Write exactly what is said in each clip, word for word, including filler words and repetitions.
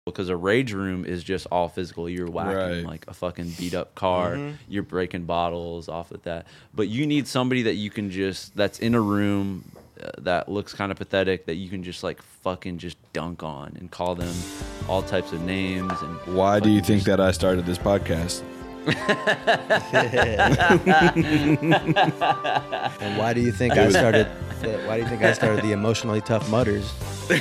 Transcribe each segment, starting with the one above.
because a rage room is just all physical. You're whacking Right. like a fucking beat up car. Mhm. You're breaking bottles off of that. But you need somebody that you can just that's in a room uh, that looks kind of pathetic that you can just like fucking just dunk on and call them all types of names. And Why do you fucking think just- that I started this podcast? And why do you think I started? The, why do you think I started the Emotionally Tough Mutters?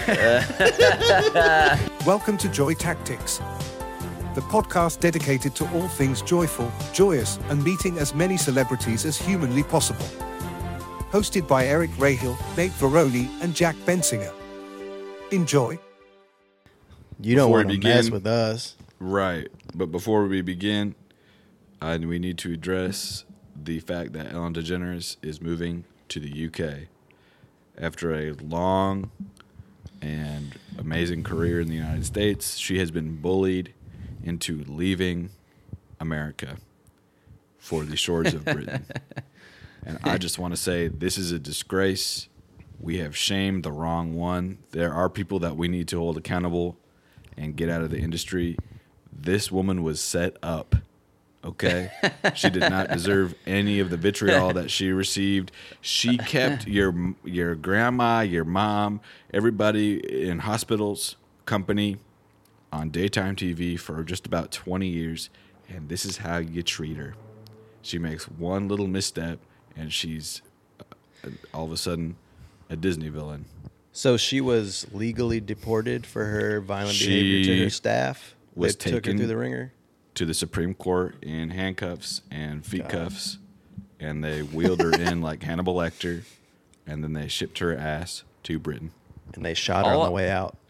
Welcome to Joy Tactics, the podcast dedicated to all things joyful, joyous, and meeting as many celebrities as humanly possible. Hosted by Eric Rahill, Nate Veroni, and Jack Bensinger. Enjoy. You don't Before want we to mess begin- with us. Right. But before we begin, I, we need to address the fact that Ellen DeGeneres is moving to the U K. After a long and amazing career in the United States, she has been bullied into leaving America for the shores of Britain. And I just want to say this is a disgrace. We have shamed the wrong one. There are people that we need to hold accountable and get out of the industry. This woman was set up, okay? She did not deserve any of the vitriol that she received. She kept your your grandma, your mom, everybody in hospitals company on daytime T V for just about twenty years, and this is how you treat her. She makes one little misstep, and she's uh, all of a sudden a Disney villain. So she was legally deported for her violent She behavior to her staff. was They took her taken- through the ringer. To the Supreme Court in handcuffs and feet cuffs, and they wheeled her in like Hannibal Lecter, and then they shipped her ass to Britain. And they shot her All- on the way out.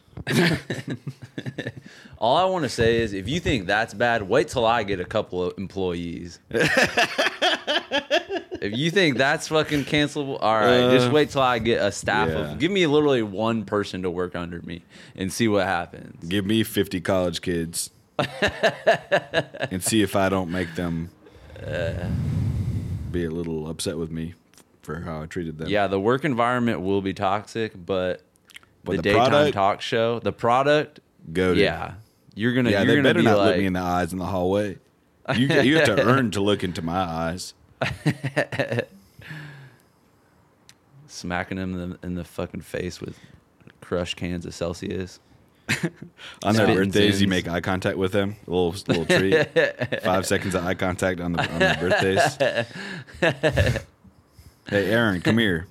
All I want to say is, if you think that's bad, wait till I get a couple of employees. If you think that's fucking cancelable, all right, Uh, just wait till I get a staff yeah. of. Give me literally one person to work under me and see what happens. Give me fifty college kids and see if I don't make them be a little upset with me for how I treated them. Yeah, the work environment will be toxic, but, But the, the daytime product- talk show, the product, Go to yeah, you're gonna, Yeah, you're they gonna better be not like, look me in the eyes in the hallway. You you have to earn to look into my eyes. smacking him in the, in the fucking face with crushed cans of Celsius. On their Spitting birthdays, you sins. make eye contact with them. A little little treat. Five seconds of eye contact on the on their birthdays. Hey, Aaron, come here.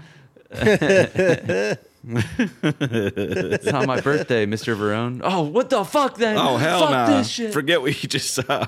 It's not my birthday, Mister Verone. Oh, what the fuck then? Oh hell fuck nah! this shit. Forget what you just saw.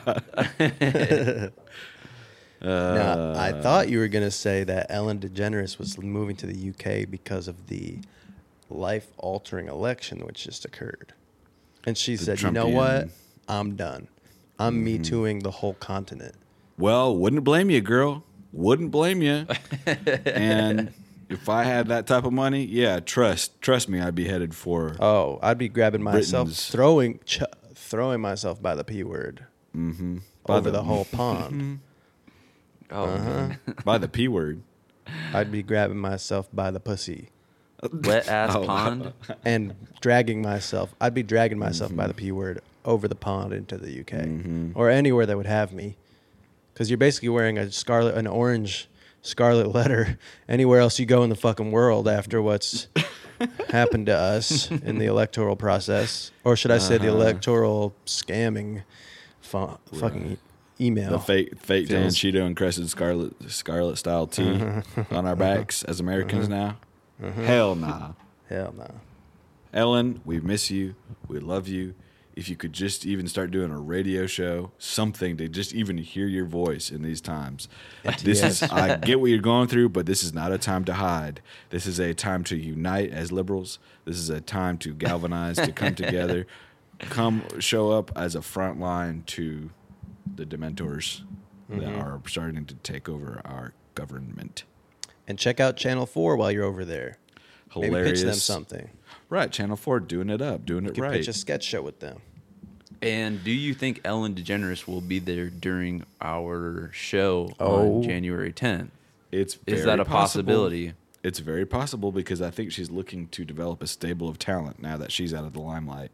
now, I Uh, thought you were going to say that Ellen DeGeneres was moving to the U K because of the life-altering election which just occurred. And she said, you know what? Trumpian- I'm done. I'm Me Tooing the whole continent. Well, wouldn't blame you, girl. Wouldn't blame you. And if I had that type of money, yeah, trust trust me, I'd be headed for. Oh, I'd be grabbing myself, Britain's- throwing ch- throwing myself by the P word Mm-hmm. By over the, the whole pond. Oh, Uh-huh. by the p word. I'd be grabbing myself by the pussy wet ass Oh, pond. and dragging myself. I'd be dragging myself Mm-hmm. by the P word over the pond into the U K or anywhere that would have me. Because you're basically wearing a scarlet, an orange scarlet letter anywhere else you go in the fucking world after what's happened to us in the electoral process, or should I say the Uh-huh. electoral scamming, fu- fucking e- email. The fake fake Dan Feels- Cheeto encrusted scarlet scarlet style tee on our backs as Americans now. Hell nah. Hell no. Ellen, we miss you. We love you. If you could just even start doing a radio show, something to just even hear your voice in these times. This is I get what you're going through, but this is not a time to hide. This is a time to unite as liberals. This is a time to galvanize, to come together, come show up as a front line to the dementors that are starting to take over our government. And check out Channel four while you're over there. Maybe Hilarious. pitch them something. Right, Channel four doing it up, doing You it can right. pitch a sketch show with them. And do you think Ellen DeGeneres will be there during our show Oh. on January tenth? It's Is very that a possible. possibility? It's very possible because I think she's looking to develop a stable of talent now that she's out of the limelight.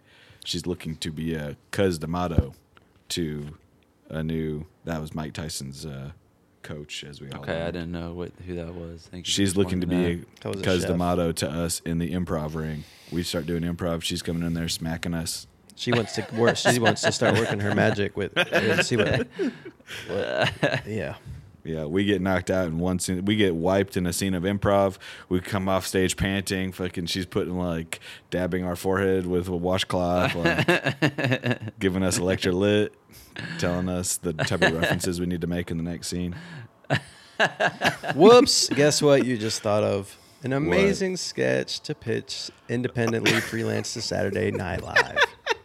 she's looking to be a Cuz D'Amato to a new. That was Mike Tyson's uh, coach, as we all. Okay, know. I didn't know what who that was. Thank you. She's for looking to explaining be That was a a Cuz chef. D'Amato to us in the improv ring. We start doing improv. She's coming in there smacking us. She wants to work. She wants to start working her magic with. uh, See what? what yeah. Yeah, we get knocked out in one scene. We get wiped in a scene of improv. We come off stage panting. Fucking, she's putting like dabbing our forehead with a washcloth, like, giving us electrolyte, telling us the type of references we need to make in the next scene. Whoops! Guess what? You just thought of an amazing sketch to pitch independently, freelance to Saturday Night Live.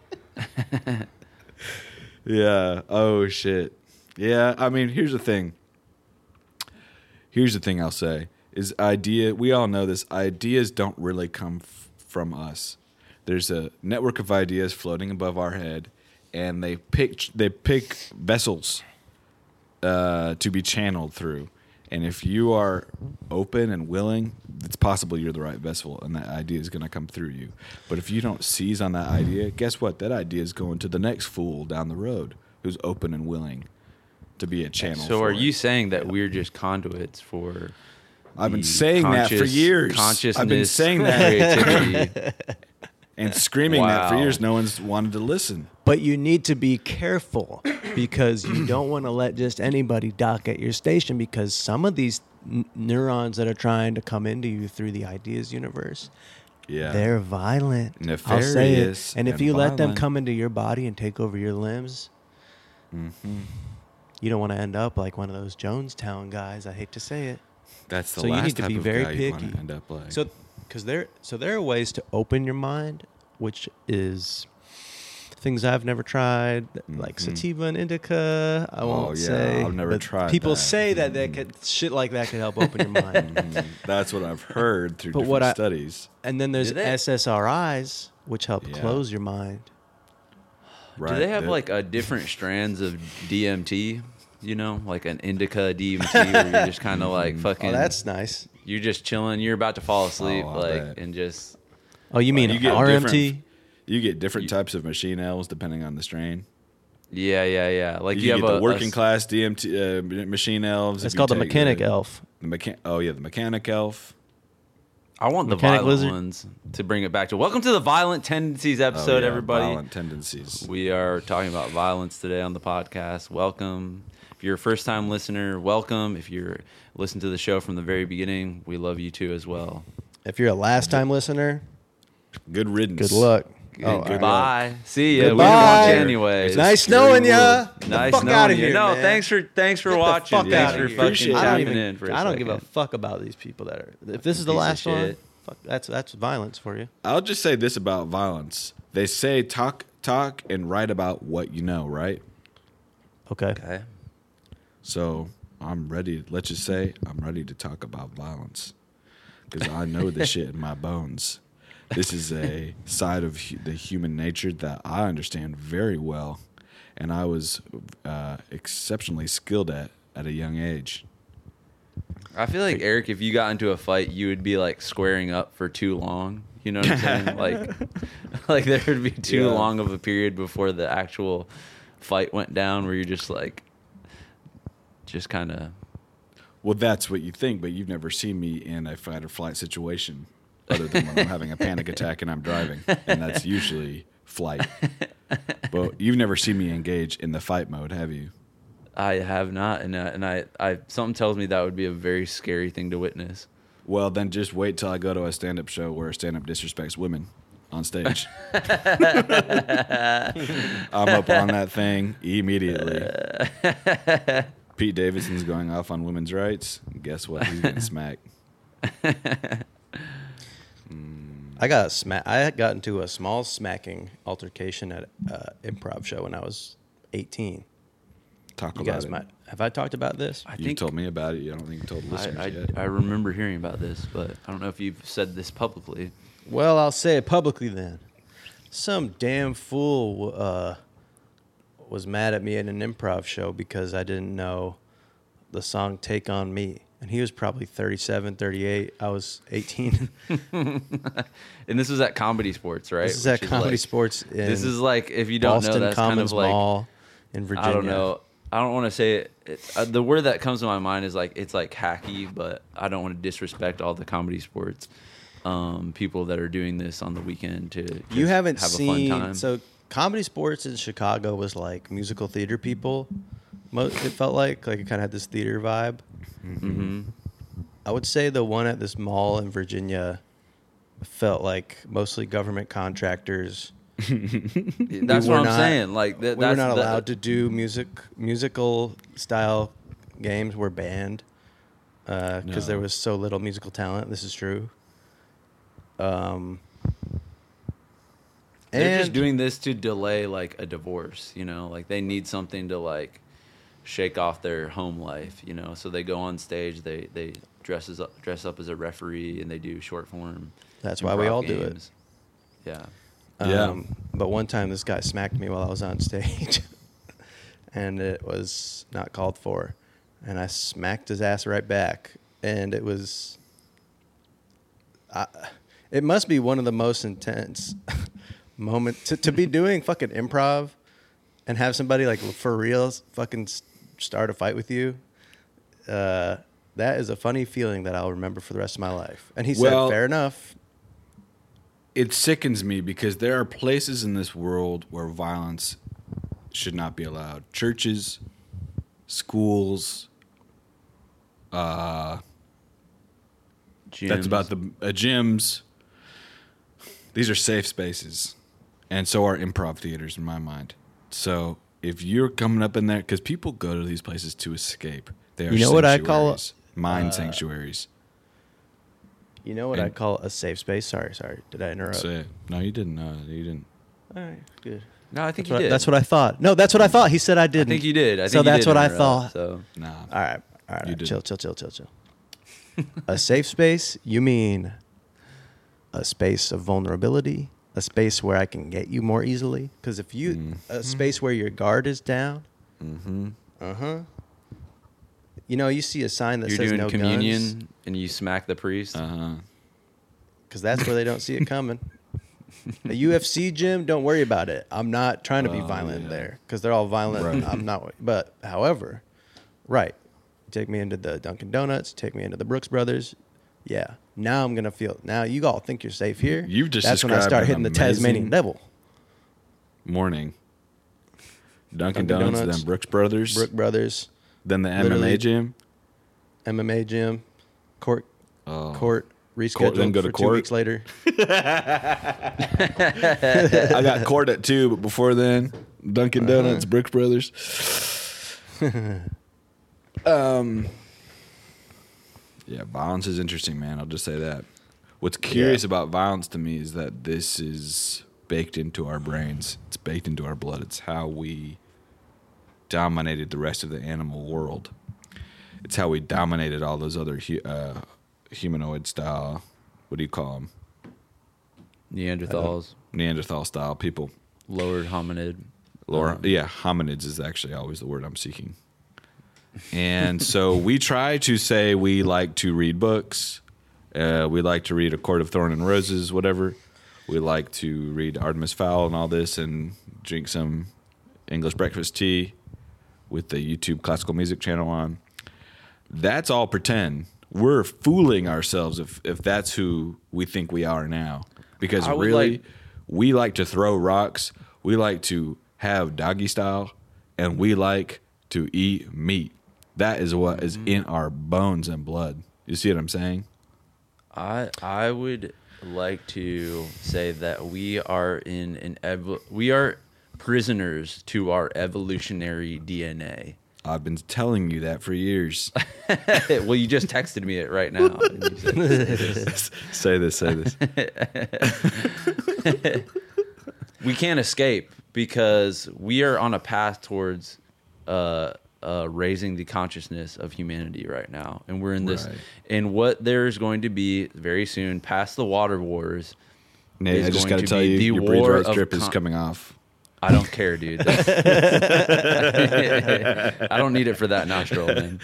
Yeah. Oh shit. Yeah. I mean, here's the thing. Here's the thing I'll say is idea. We all know this. Ideas don't really come f- from us. There's a network of ideas floating above our head, and they pick they pick vessels uh, to be channeled through. And if you are open and willing, it's possible you're the right vessel, and that idea is going to come through you. But if you don't seize on that idea, guess what? That idea is going to the next fool down the road who's open and willing to be a channel. So for are it. you saying that we're just conduits for? I've been the saying that for conscious- years. Consciousness, I've been saying that creativity. and screaming that for Wow. years. No one's wanted to listen. But you need to be careful because you don't want to let just anybody dock at your station because some of these n- neurons that are trying to come into you through the ideas universe, Yeah, they're violent. I'll say it. Nefarious And if and you let them violent. come into your body and take over your limbs, Mm-hmm. you don't want to end up like one of those Jonestown guys. I hate to say it. that's the So you last need to type be of very guy you want picky. to end up like. So, because there, so there are ways to open your mind, which is things I've never tried, like Mhm. sativa and indica. I Oh, won't yeah, say. I've never but tried People that. say that that Mhm. could, shit like that could help open your mind. Mhm. That's what I've heard through But different what I- studies. And then there's Do they- S S R Is, which help Yeah. close your mind. Right? Do they have that- like a different strands of D M T? You know, like an indica D M T, where you're just kind of like fucking. Oh, that's nice. You're just chilling. You're about to fall asleep, Oh, I like, bet. and just. Oh, you mean you get R M T? different- You get different You- types of machine elves depending on the strain. Yeah, yeah, yeah. Like you, you, have get a the working a, class D M T uh, machine elves. It's if you called the take mechanic elf. The mechan- oh yeah, the mechanic elf. I want the Mechanic violent lizard. ones to bring it back to. Welcome to the Violent Tendencies Oh, episode, yeah, everybody. Violent tendencies. We are talking about violence today on the podcast. Welcome. If you're a first time listener, welcome. If you're listening to the show from the very beginning, we love you too as well. If you're a last time listener, Good riddance. good luck. Good, Oh, all right. goodbye. See ya. We Goodbye. didn't watch anyways. It's Nice scary knowing world. ya. Get the Nice fuck knowing outta you. here, No, man. thanks for thanks for Get the watching. fuck Thanks outta for here. fucking Appreciate it. I don't chiming even. in for a I don't give a second. fuck about these people that are. If this is the Piece of last one, shit. fuck, that's that's violence for you. I'll just say this about violence. They say talk, talk, and write about what you know, right? Okay. Okay. So I'm ready. Let's just say I'm ready to talk about violence because I know this shit in my bones. This is a side of hu- the human nature that I understand very well, and I was uh, exceptionally skilled at at a young age. I feel like Eric, if you got into a fight, you would be like squaring up for too long. You know what I'm saying? like, like there would be too Yeah. long of a period before the actual fight went down, where you're just like, just kind of. Well, that's what you think, but you've never seen me in a fight or flight situation other than when I'm having a panic attack and I'm driving, and that's usually flight. But you've never seen me engage in the fight mode, have you? I have not, and I, and I, I, something tells me that would be a very scary thing to witness. Well, then just wait till I go to a stand-up show where a stand-up disrespects women on stage. I'm up on that thing immediately. Pete Davidson's going off on women's rights. Guess what? He's getting smacked. I got sma- I got into a small smacking altercation at an improv show when I was eighteen. Talk You about guys it. might have I talked about this? I You think told me about it. You don't think you told listeners I, yet. I, I remember hearing about this, but I don't know if you've said this publicly. Well, I'll say it publicly then. Some damn fool uh, was mad at me at an improv show because I didn't know the song "Take on Me" and he was probably thirty-seven, thirty-eight. I was eighteen. And this was at Comedy Sports, right? This is at Which Comedy like, Sports in This is like, if you don't Boston know, that's Commons kind of like, Mall in Virginia. I don't know. I don't want to say it. it uh, the word that comes to my mind is like, it's like hacky, but I don't want to disrespect all the Comedy Sports um, people that are doing this on the weekend to just You haven't have seen a fun time. so Comedy Sports in Chicago was like musical theater people. Mo- It felt like like it kind of had this theater vibe. Mm-hmm. I would say the one at this mall in Virginia felt like mostly government contractors. That's We what were I'm not- saying. Like that, We were that's not the- allowed to do music musical style games. We're banned because No. there was so little musical talent. This is true. Um, They're just and- doing this to delay like a divorce, you know, like they need something to like shake off their home life, you know. So they go on stage, they they dresses up dress up as a referee, and they do short form. That's why we improv all do it. games. Yeah. Yeah. Um, but one time this guy smacked me while I was on stage, and it was not called for, and I smacked his ass right back, and it was. I, it must be one of the most intense moments to, to be doing fucking improv, and have somebody like for real fucking s- start a fight with you. Uh, that is a funny feeling that I'll remember for the rest of my life. And he Well- said, "Fair enough." It sickens me because there are places in this world where violence should not be allowed. Churches, schools, uh, that's Gyms. about the uh, gyms. These are safe spaces, and so are improv theaters in my mind. So if you're coming up in there, because people go to these places to escape, they are You know what I call- sanctuaries, mind uh, sanctuaries. You know what And- I call a safe space? Sorry, sorry. Did I interrupt? So, no, you didn't. Uh, you didn't. All right, good. No, I think That's you what, I, did. that's what I thought. No, that's what I thought. He said I I didn't. think you did. I think so you that's did what I interrupt, thought. So Nah. All right, all right. You Chill, didn't. chill, chill, chill, chill. A safe space? You mean a space of vulnerability? A space where I can get you more easily? Because if you, Mm. a space where your guard is down, Mm-hmm. uh huh. You know, you see a sign that you're says doing no communion guns, and you smack the priest. Uh huh. because that's where they don't see it coming. A U F C gym, don't worry about it. I'm not trying to be Oh, violent yeah. there because they're all violent. Right. I'm not. But however, right, take me into the Dunkin' Donuts, take me into the Brooks Brothers. Yeah, now I'm gonna feel. Now you all think you're safe here. You've just that's when I described start an hitting the amazing- Tasmanian devil. Morning. Dunkin' Dunkin' Donuts, Donuts, then Brooks Brothers, Brook Brothers, then the M M A literally- gym. M M A gym, court, Oh. court rescheduled Court, then go to for two court. weeks later. I got court at two, but before then, Dunkin' Uh-huh. Donuts, Brooks Brothers. um, yeah, violence is interesting, man. I'll just say that. What's curious Yeah. about violence to me is that this is baked into our brains. It's baked into our blood. It's how we dominated the rest of the animal world. It's how we dominated all those other hu- uh, humanoid style. What do you call them? Neanderthals, Neanderthal style people. lowered hominid. Laura, Um, yeah, hominids is actually always the word I'm seeking. And so we try to say we like to read books. Uh, we like to read A Court of Thorn and Roses, whatever. We like to read Artemis Fowl and all this and drink some English breakfast tea with the YouTube classical music channel on. That's all pretend. We're fooling ourselves if, if that's who we think we are now. Because I would really, like- we like to throw rocks. We like to have doggy style, and we like to eat meat. That is what is in our bones and blood. You see what I'm saying? I I would like to say that we are in an evo- we are prisoners to our evolutionary D N A. I've been telling you that for years. Well, you just texted me it right now. And you said, Say this, say this. we can't escape because we are on a path towards uh, uh, raising the consciousness of humanity right now, and we're in this. Right. And what there's going to be very soon, past the water wars. Nate, is I just going got to to tell be you, the your breathe war right of strip is con- coming off. I don't care, dude. I don't need it for that nostril,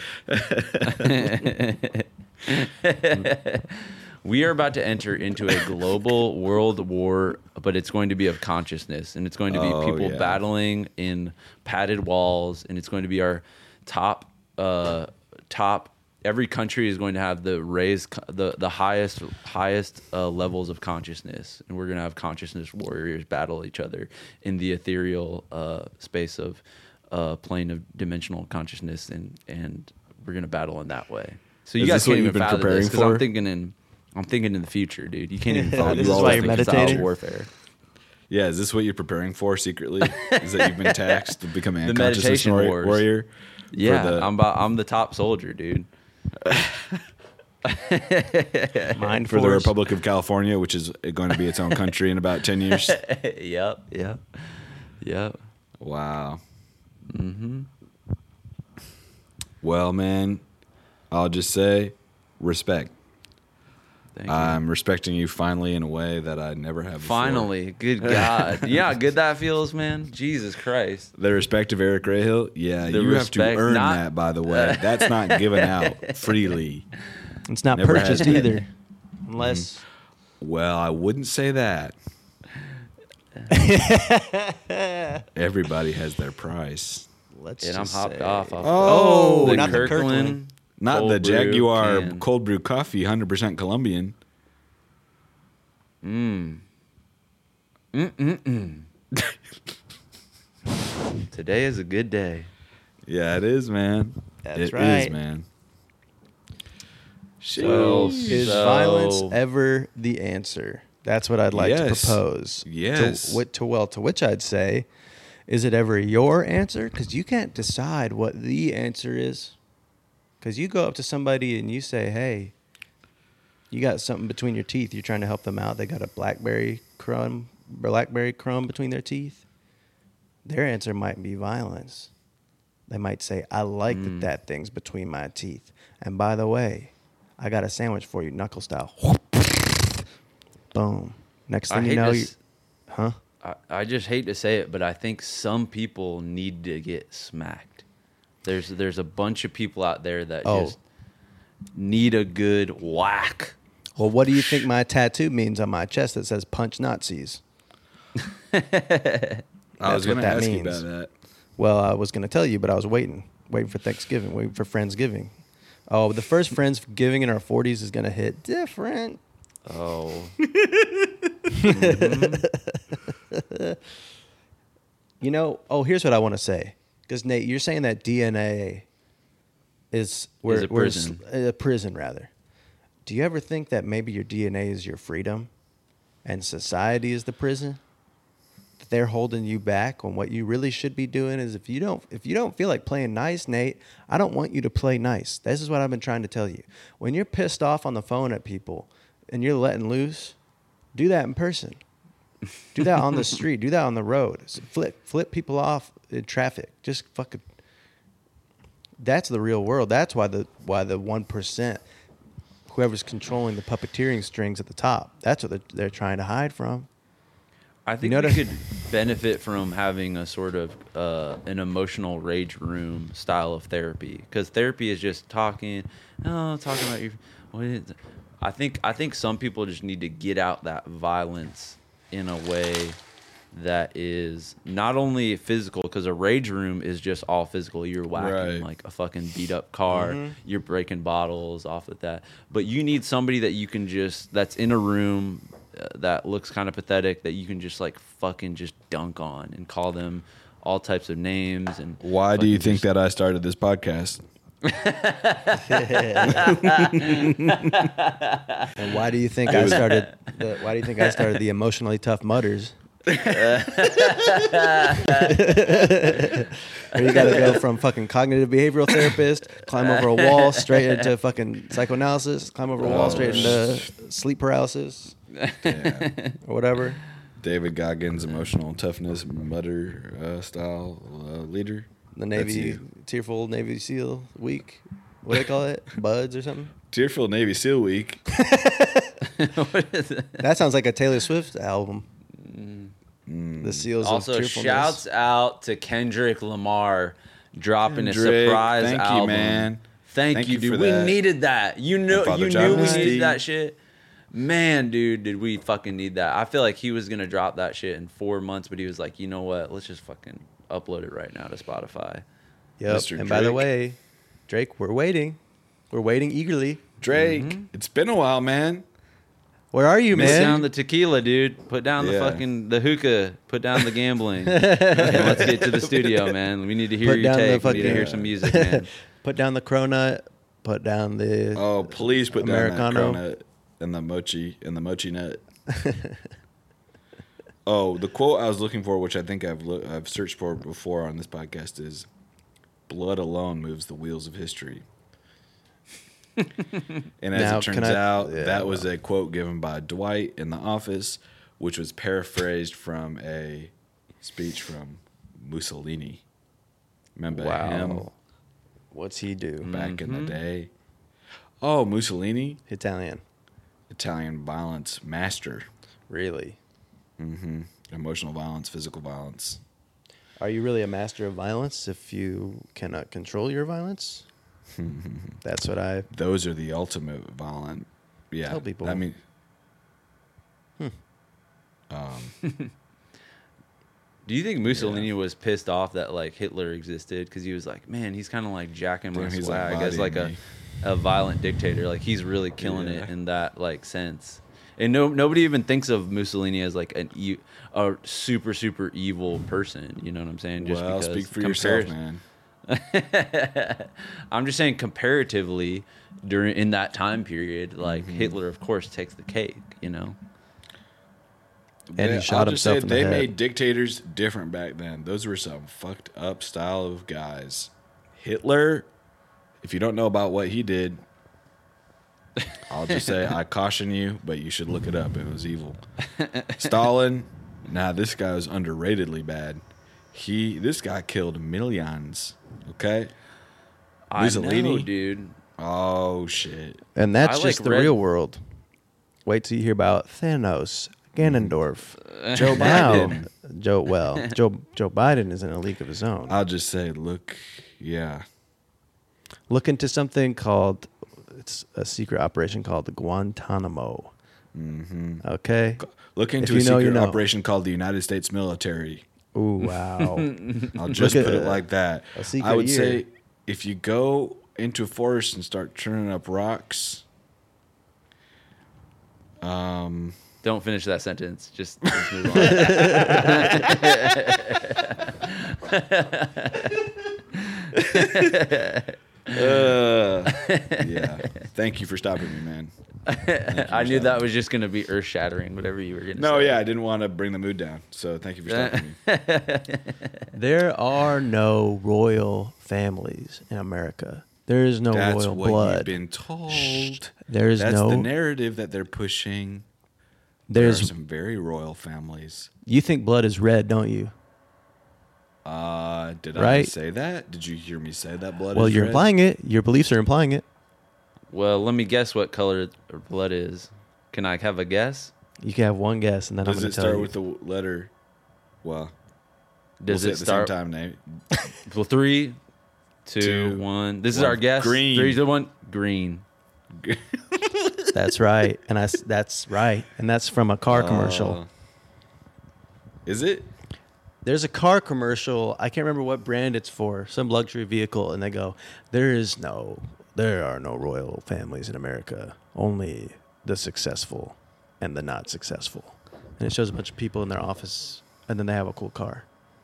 man. We are about to enter into a global world war, but it's going to be of consciousness, and it's going to be Oh, people yeah. battling in padded walls, and it's going to be our top, uh, top. Every country is going to have the raised, co- the the highest highest uh, levels of consciousness, and we're going to have consciousness warriors battle each other in the ethereal uh, space of uh, plane of dimensional consciousness, and and we're going to battle in that way. So you Is guys this what can't you've even been fathom preparing this because I'm for? thinking in I'm thinking in the future, dude. You can't even Yeah, fathom this you is all why think you're it's style meditating? warfare. Yeah, is this what you're preparing for secretly? Is that you've been taxed to become a The consciousness meditation warrior? wars. warrior for Yeah, the- I'm about, I'm the top soldier, dude. Mind for the force. Republic of California, which is going to be its own country in about ten years. Yep, yep, yep. Wow. Mm-hmm. Well, man, I'll just say respect. Thank you. I'm respecting you finally in a way that I never have before. Finally, good God. Yeah, how good that feels, man. Jesus Christ. The respect of Eric Rahill, yeah, The you have to respect, earn not- that, by the way. That's not given out freely. It's not Never purchased has been. either, unless Well, I wouldn't say that. Everybody has their price. let's. And I'm just hopped say- off. off Oh, the not the Kirkland. Kirkland. Not cold the brew Jaguar can. cold brew coffee, one hundred percent Colombian. Today is a good day. Yeah, it is, man. That's It is, right. man. So, Is so- violence ever the answer? That's what I'd like Yes. to propose. Yes. To, wh- to well, to which I'd say, is it ever your answer? Because you can't decide what the answer is. Because you go up to somebody and you say, "Hey, you got something between your teeth. You're trying to help them out. They got a blackberry crumb, blackberry crumb between their teeth." Their answer might be violence. They might say, "I like that that thing's between my teeth. And by the way, I got a sandwich for you, knuckle style." Boom. Next I thing you hate know, to you, s- huh? I, I just hate to say it, but I think some people need to get smacked. There's there's a bunch of people out there that Oh. just need a good whack. Well, what do you think my tattoo means on my chest that says "Punch Nazis"? I was That's going what to that ask you means. about that. Well, I was going to tell you, but I was waiting, waiting for Thanksgiving, waiting for Friendsgiving. Oh, the first Friendsgiving in our forties is going to hit different. Oh, You know, oh, here's what I want to say. Because, Nate, you're saying that D N A is, we're, Is a we're prison. s- a prison, rather. Do you ever think that maybe your D N A is your freedom and society is the prison? That they're holding you back on what you really should be doing is if you don't if you don't feel like playing nice, Nate, I don't want you to play nice. This is what I've been trying to tell you. When you're pissed off on the phone at people and you're letting loose, do that in person. Do that on the street. Do that on the road. S- Flip flip people off in traffic. Just fucking. That's the real world. That's why the why the one percent, whoever's controlling the puppeteering strings at the top, that's what they're, they're trying to hide from. I think know we what I- could benefit from having a sort of uh, an emotional rage room style of therapy, because therapy is just talking, oh, talking about your. What is, I think I think some people just need to get out that violence in a way that is not only physical, because a rage room is just all physical. You're whacking Right. like a fucking beat up car. You're breaking bottles off with that. But you need somebody that you can just that's in a room uh, that looks kind of pathetic that you can just like fucking just dunk on and call them all types of names. And Why do you fucking think just- that I started this podcast? And why do you think I started? The, why do you think I started the emotionally tough mutters? Where you got to go from fucking cognitive behavioral therapist, climb over a wall straight into fucking psychoanalysis, climb over a wall straight into sleep paralysis Yeah. or whatever. David Goggins, emotional toughness, mutter uh, style uh, leader. The That's Navy, you. tearful Navy SEAL week. What do they call it? Buds or something? Tearful Navy SEAL Week. what is it? That sounds like a Taylor Swift album. The seals Also, of cheerfulness. shouts out to Kendrick Lamar dropping Kendrick, a surprise thank you, album. man. Thank, Thank you, you dude. for We that. needed that. You know, And Father you John knew we Misty. needed that shit. Man, dude, did we fucking need that? I feel like he was gonna drop that shit in four months, but he was like, you know what? Let's just fucking upload it right now to Spotify. Yep. Mister And by the Drake. way, Drake, we're waiting. We're waiting eagerly. Drake, Mm-hmm. it's been a while, man. Where are you, Put man? down the tequila, dude. Put down the Yeah. fucking the hookah. Put down the gambling. And let's get to the studio, man. We need to hear Put your down the take. We need to fucking- hear some music, man. Put down the cronut. Put down the. Oh, please put down that Americano. cronut and the mochi and the mochi nut. Oh, the quote I was looking for, which I think I've lo- I've searched for before on this podcast, is "Blood alone moves the wheels of history." And as Now, it can turns I- out, yeah, that was a quote given by Dwight in The Office, which was paraphrased from a speech from Mussolini. Remember him Wow. What's he do? back in Mm-hmm. the day? Oh, Mussolini, Italian. Italian violence master. Really? Mm-hmm. Emotional violence, physical violence. Are you really a master of violence if you cannot control your violence? That's what I. Those are the ultimate violent. Yeah. Tell people. I mean, Do you think Mussolini was pissed off that like Hitler existed because he was like, man, he's kind of like jacking my Damn, he's, like, swag as like a, bodying a violent dictator. Like he's really killing it Yeah. in that like sense. And no nobody even thinks of Mussolini as like an e- a super super evil person. You know what I'm saying? Just well, because speak for compar- yourself, man. I'm just saying comparatively during in that time period, like Mm-hmm. Hitler of course takes the cake. You know. And They- he shot I'll just say himself in the they head. made dictators different back then. Those were some fucked up style of guys. Hitler, if you don't know about what he did, I'll just say I caution you, but you should look it up. It was evil. Stalin, nah, this guy was underratedly bad. He, this guy killed millions. Okay. I Mussolini? know, dude. Oh shit. And that's I, just like, the read- real world. Wait till you hear about Thanos, Ganondorf, Joe now Biden. Joe. Well, Joe Joe Biden is in a league of his own. I'll just say, look, yeah. Look into something called. It's a secret operation called the Guantanamo. Mm-hmm. Okay. Look into you a know, secret you know. operation called the United States Military. Ooh, wow. I'll just Look put at it like that. a secret I would year. say if you go into a forest and start churning up rocks, um, Don't finish that sentence. Just, just move on. uh, yeah. Thank you for stopping me, man. I knew that was just gonna be earth shattering. Whatever you were gonna No, say. yeah, I didn't want to bring the mood down, so thank you for stopping me. There are no royal families in America. There is no That's royal what blood. you've been told. There is That's no. the narrative that they're pushing. There are There's. some very royal families. You think blood is red, don't you? Uh, did I Right. say that? Did you hear me say that? Blood. Well, is you're red? implying it. Your beliefs are implying it. Well, let me guess what color her blood is. Can I have a guess? You can have one guess, and then I'm Does going it to tell start you. with the letter? Well, Does we'll it say at start? the same time, Nate. Well, three, two, Two, one. This is one. our guess. Green. Three, two, one. Green. That's right, and I. s- That's right, and that's from a car commercial. Uh, Is it? There's a car commercial. I can't remember what brand it's for. Some luxury vehicle, and they go, "There is no, there are no royal families in America. Only the successful and the not successful." And it shows a bunch of people in their office, and then they have a cool car.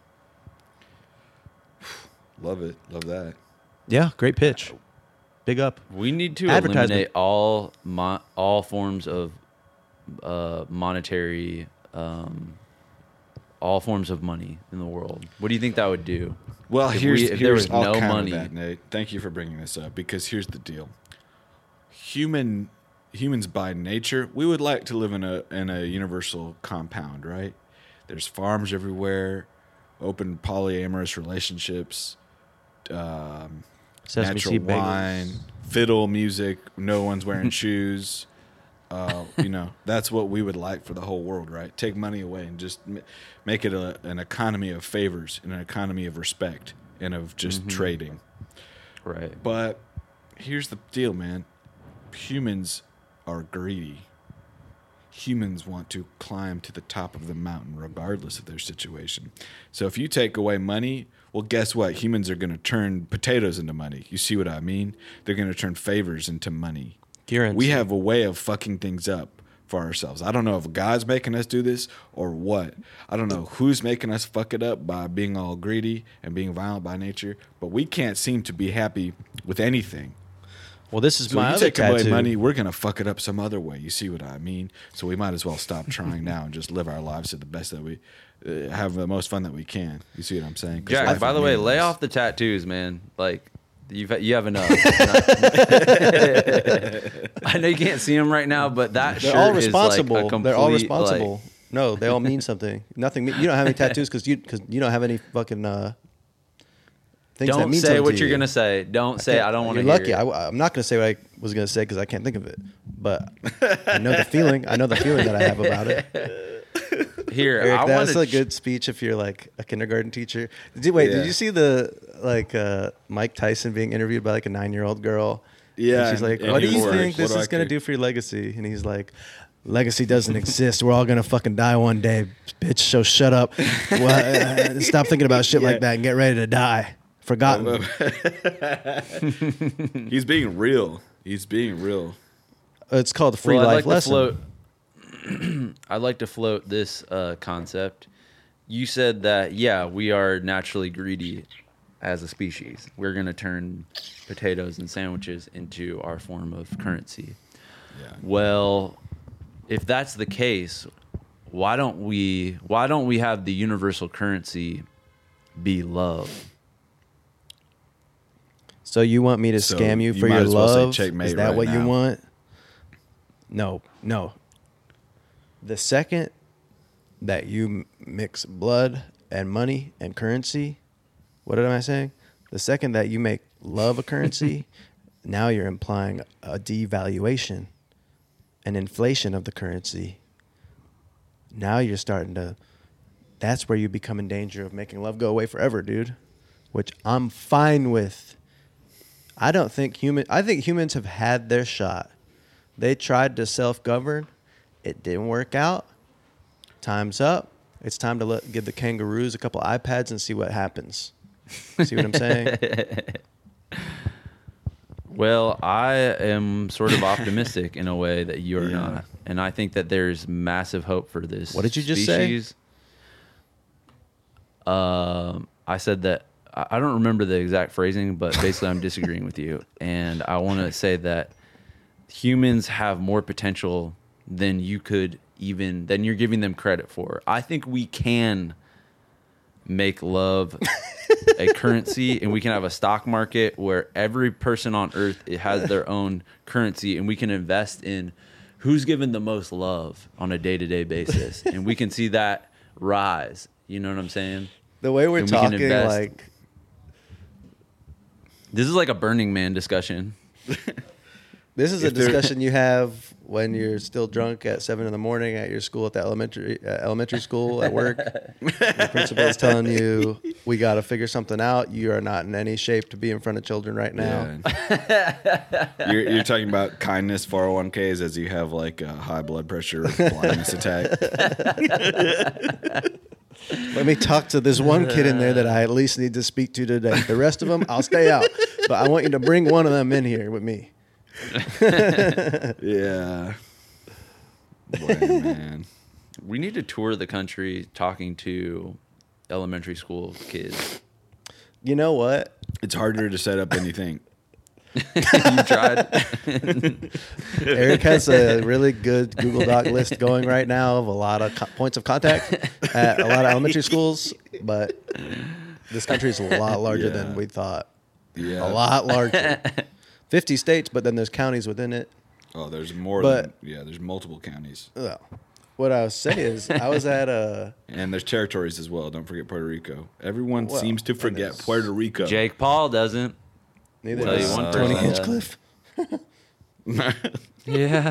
Love it. Love that. Yeah, great pitch. Big up. We need to Advertisement. eliminate all mo- all forms of uh, monetary, um, all forms of money in the world. What do you think that would do? Well, If here's we- if here's there was I'll no counter money- that, Nate. Thank you for bringing this up because here's the deal. Human humans by nature, we would like to live in a in a universal compound, right? There's farms everywhere, open polyamorous relationships, um, Sesame natural seed bagels. wine, fiddle music. No one's wearing shoes. Uh, you know, that's what we would like for the whole world, right? Take money away and just m- make it a, an economy of favors and an economy of respect and of just Mm-hmm. trading. Right. But here's the deal, man. Humans are greedy. Humans want to climb to the top of the mountain regardless of their situation. So if you take away money, well, guess what? Humans are going to turn potatoes into money. You see what I mean? They're going to turn favors into money. Currency. We have a way of fucking things up for ourselves. I don't know if God's making us do this or what. I don't know who's making us fuck it up by being all greedy and being violent by nature, but we can't seem to be happy with anything. Well, this is So my you other take away tattoo. money, we're gonna fuck it up some other way. You see what I mean? So we might as well stop trying now and just live our lives to the best that we uh, have the most fun that we can. You see what I'm saying? 'Cause Jack, life by is the way, lay meaningless. off the tattoos, man. Like, you've you have enough. I know you can't see them right now, but that They're shirt all is like responsible. a complete, They're all like- responsible. No, they all mean something. Nothing. mean- You don't have any tattoos because you because you don't have any fucking uh, things that don't mean say something what to you're you. gonna say. Don't say I don't want to You're hear lucky. it. I, am not going to say what I was going to say because I can't think of it. But I know the feeling. I know the feeling that I have about it. Here, Eric, I that's want a good speech if you're like a kindergarten teacher. Did you, wait, Yeah. did you see the like uh, Mike Tyson being interviewed by like a nine year old girl? Yeah, And she's like, and "What do he you was, think "What this do I is going to care?" do for your legacy?" And he's like, "Legacy doesn't exist. We're all going to fucking die one day, bitch. So shut up. Well, uh, stop thinking about shit like that and get ready to die. Forgotten." He's being real. He's being real. It's called the free well, I'd life like lesson. To float, I'd like to float this uh, concept. You said that, yeah, we are naturally greedy as a species. We're going to turn potatoes and sandwiches into our form of currency. Yeah. Well, if that's the case, why don't we why don't we have the universal currency be love? So you want me to So scam you you for might your as well say love? checkmate Is that right what you now. want? No, no. The second that you m- mix blood and money and currency, what am I saying? The second that you make love a currency, now you're implying a devaluation, an inflation of the currency. Now you're starting to, that's where you become in danger of making love go away forever, dude, which I'm fine with. I don't think human, I think humans have had their shot. They tried to self-govern. It didn't work out. Time's up. It's time to let, give the kangaroos a couple iPads and see what happens. See what I'm saying? Well, I am sort of optimistic in a way that you're Yeah. not. And I think that there's massive hope for this. What did you just say? species. Um, I said that I I don't remember the exact phrasing, but basically I'm disagreeing with you. And I want to say that humans have more potential than you could even, than you're giving them credit for. I think we can make love a currency, and we can have a stock market where every person on earth it has their own currency, and we can invest in who's given the most love on a day-to-day basis, and we can see that rise. You know what I'm saying? The way we're And we can talking, invest. like, This is like a Burning Man discussion. this is a If there- discussion you have when you're still drunk at seven in the morning at your school, at the elementary uh, elementary school, at work. The principal is telling you, we got to figure something out. You are not in any shape to be in front of children right now. Yeah. you're, you're talking about kindness four oh one k's as you have like a high blood pressure or blindness attack. Let me talk to this one kid in there that I at least need to speak to today. The rest of them, I'll stay out. But I want you to bring one of them in here with me. Yeah. Boy, man. We need to tour the country talking to elementary school kids. You know what? It's harder to set up anything. You tried? Eric has a really good Google Doc list going right now of a lot of co- points of contact at a lot of elementary schools, but this country is a lot larger Yeah. than we thought. Yeah. A lot larger. fifty states, but then there's counties within it. Oh, there's more But- than, yeah, there's multiple counties. Well, what I was saying is, I was at a. And there's territories as well. Don't forget Puerto Rico. Everyone Well, seems to and forget there's- Puerto Rico. Jake Paul doesn't. Neither Tell you does one Tony person. Hinchcliffe. Yeah.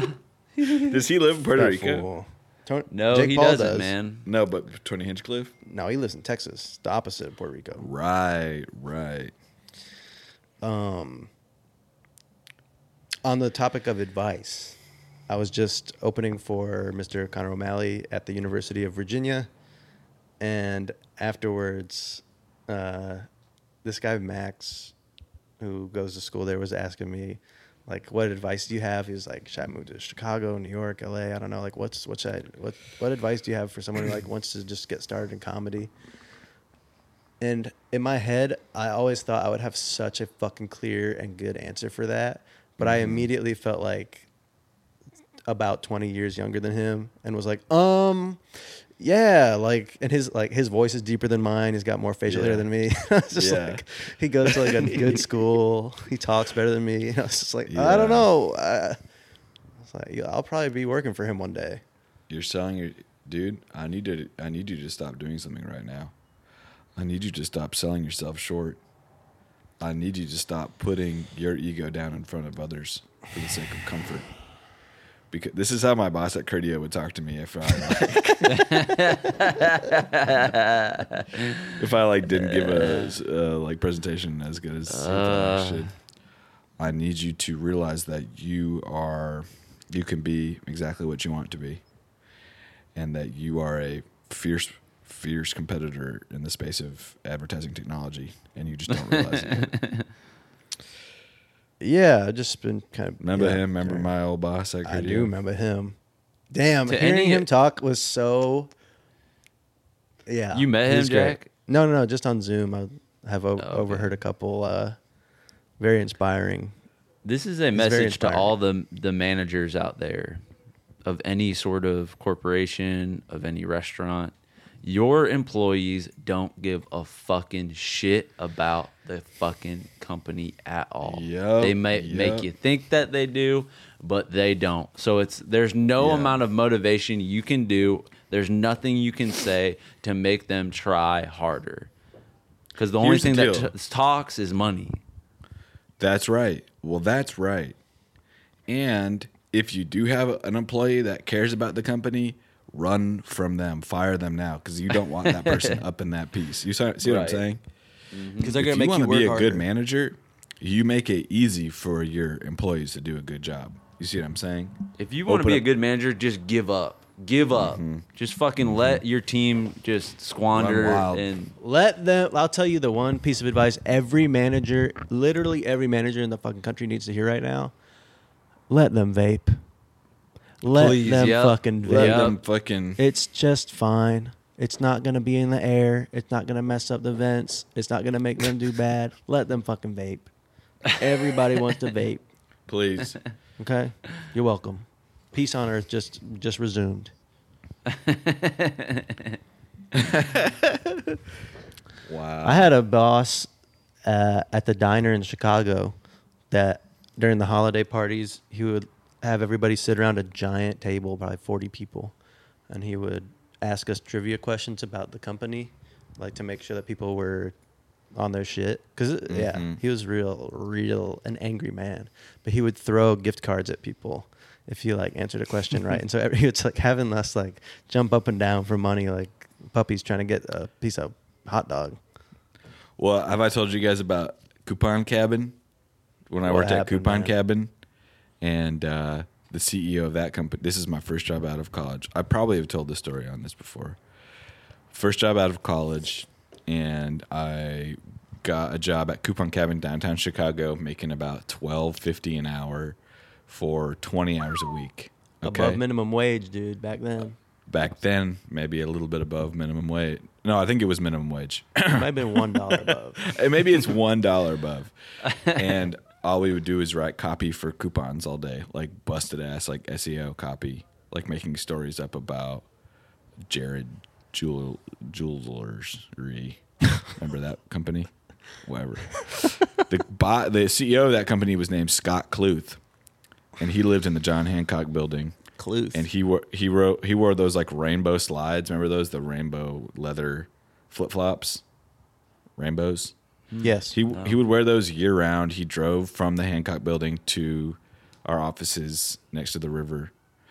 Does he live in Puerto That Rico? fool. Ton- No, Jake he Paul doesn't, does. man. No, but Tony Hinchcliffe. No, he lives in Texas, the opposite of Puerto Rico. Right, right. Um, on the topic of advice, I was just opening for Mister Conor O'Malley at the University of Virginia, and afterwards, uh, this guy Max, who goes to school there, was asking me, like, what advice do you have? He was like, should I move to Chicago, New York, L A? I don't know. Like, what's what should I, what what advice do you have for someone who like wants to just get started in comedy? And in my head, I always thought I would have such a fucking clear and good answer for that, but I immediately felt like about twenty years younger than him, and was like, um, yeah, like, and his like his voice is deeper than mine. He's got more facial Yeah. hair than me. It's just Yeah. like he goes to like a good school. He talks better than me. You know, it's just like I Yeah. don't know. I, it's like yeah, I'll probably be working for him one day. You're selling your dude. I need to. I need you to stop doing something right now. I need you to stop selling yourself short. I need you to stop putting your ego down in front of others for the sake of comfort. Because this is how my boss at Cardio would talk to me if I like, if I like didn't give a uh, like presentation as good as something I should. I need you to realize that you are you can be exactly what you want to be, and that you are a fierce fierce competitor in the space of advertising technology, and you just don't realize it. Yeah, I just been kind of Remember yeah, him? Remember okay. my old boss at Cardio? I do remember him. Damn, To hearing any- him talk was so. Yeah, You met he him, was great. Jack? No, no, no, just on Zoom. I have o- Oh, okay. overheard a couple uh, very inspiring. This is a very message to inspiring. all the the managers out there of any sort of corporation, of any restaurant. Your employees don't give a fucking shit about the fucking company at all. Yup, They may yup. make you think that they do, but they don't. So it's there's no Yeah. amount of motivation you can do. There's nothing you can say to make them try harder. Because the only Here's the thing that deal. t- talks is money. That's right. Well, that's right. And if you do have an employee that cares about the company, run from them, fire them now, because you don't want that person up in that piece. You see see what I'm Right. saying? Because they're If gonna you make want you to work be a harder. good manager, you make it easy for your employees to do a good job. You see what I'm saying? If you want to Open be a up- good manager, just give up. Give up. Just fucking let your team just squander Run wild. and Let them. I'll tell you the one piece of advice every manager, literally every manager in the fucking country needs to hear right now. Let them vape. Let Please, them yep. fucking vape. Let Yep. them fucking. It's just fine. It's not going to be in the air. It's not going to mess up the vents. It's not going to make them do bad. Let them fucking vape. Everybody wants to vape. Please. Okay? You're welcome. Peace on earth just just resumed. Wow. I had a boss uh, at the diner in Chicago that during the holiday parties, he would have everybody sit around a giant table, probably forty people, and he would ask us trivia questions about the company, like to make sure that people were on their shit. Because, yeah, Mhm. he was real, real an angry man. But he would throw gift cards at people if you, like, answered a question right. And so every, he was, like, having us, like, jump up and down for money like puppies trying to get a piece of hot dog. Well, have I told you guys about Coupon Cabin? When I What worked at happened, Coupon man? Cabin, and uh, the C E O of that company. This is my first job out of college. I probably have told this story on this before. First job out of college, and I got a job at Coupon Cabin downtown Chicago, making about twelve fifty an hour for twenty hours a week. Okay? Above minimum wage, dude, back then. Back then, maybe a little bit above minimum wage. No, I think it was minimum wage. It might have been one dollar above. Uh, Maybe it's one dollar above, and all we would do is write copy for coupons all day, like busted ass, like S E O copy, like making stories up about Jared Jewel Jewelry. Remember that company? Whatever. The bo- the C E O of that company was named Scott Cluth, and he lived in the John Hancock Building. Cluth. And he wore he wrote he wore those like rainbow slides. Remember those, the rainbow leather flip flops, rainbows. yes. He he would wear those year round. He drove from the Hancock Building to our offices next to the river,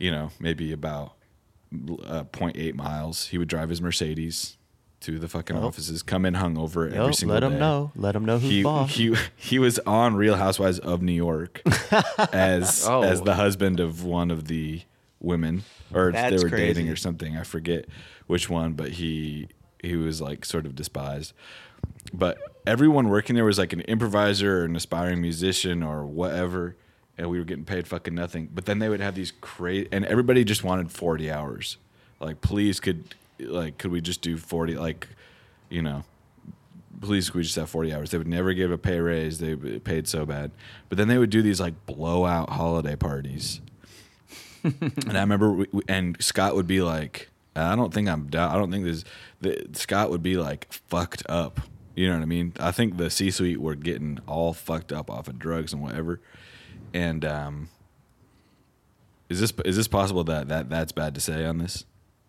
you know, maybe about uh, zero point eight miles. He would drive his Mercedes to the fucking Oh. offices, come in hungover every Yo, single let day. him know. Let him know who's He, boss. he he was on Real Housewives of New York as Oh. as the husband of one of the women, or That's they were crazy. dating or something. I forget which one, but he he was like sort of despised. But everyone working there was like an improviser or an aspiring musician or whatever, and we were getting paid fucking nothing. But then they would have these crazy, and everybody just wanted forty hours. Like, please, could like could we just do forty? Like, you know, please, could we just have forty hours? They would never give a pay raise. They paid so bad. But then they would do these like blowout holiday parties. And I remember, we, we- and Scott would be like, I don't think I'm down. I don't think this. The, Scott would be like fucked up. You know what I mean? I think the C-suite were getting all fucked up off of drugs and whatever. And um, is this is this possible that, that that's bad to say on this?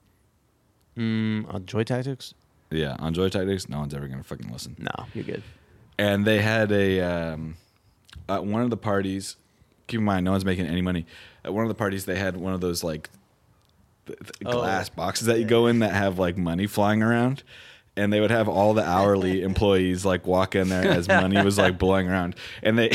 Mm, on Joy Tactics? Yeah, on Joy Tactics, no one's ever gonna fucking listen. No, you're good. And they had a um, at one of the parties. Keep in mind, no one's making any money. At one of the parties, they had one of those like th- th- Oh. glass boxes that you go in that have like money flying around, and they would have all the hourly employees like walk in there as money was like blowing around, and they.